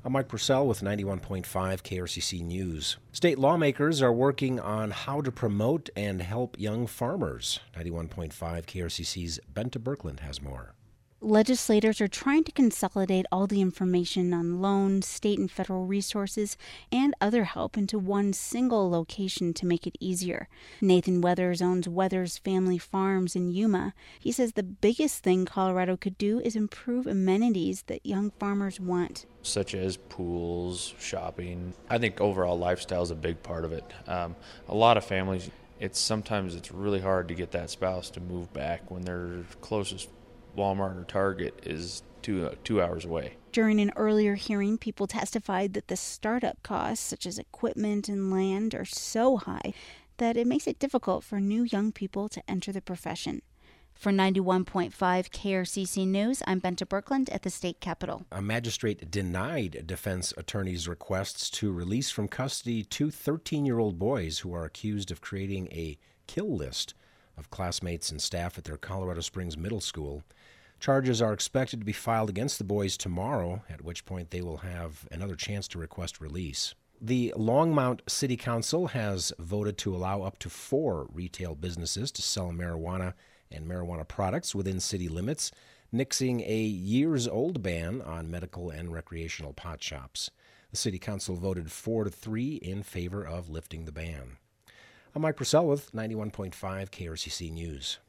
I'm Mike Purcell with 91.5 KRCC News. State lawmakers are working on how to promote and help young farmers. 91.5 KRCC's Benta Birkeland has more. Legislators are trying to consolidate all the information on loans, state and federal resources, and other help into one single location to make it easier. Nathan Weathers owns Weathers Family Farms in Yuma. He says the biggest thing Colorado could do is improve amenities that young farmers want, such as pools, shopping. I think overall lifestyle is a big part of it. A lot of families, sometimes it's really hard to get that spouse to move back when their closest Walmart or Target is two hours away. During an earlier hearing, people testified that the startup costs, such as equipment and land, are so high that it makes it difficult for new young people to enter the profession. For 91.5 KRCC News, I'm Benta Birkeland at the state capitol. A magistrate denied defense attorneys' requests to release from custody two 13-year-old boys who are accused of creating a kill list of classmates and staff at their Colorado Springs Middle School. Charges are expected to be filed against the boys tomorrow, at which point they will have another chance to request release. The Longmont City Council has voted to allow up to 4 retail businesses to sell marijuana and marijuana products within city limits, nixing a years-old ban on medical and recreational pot shops. The City Council voted 4-3 in favor of lifting the ban. I'm Mike Purcell with 91.5 KRCC News.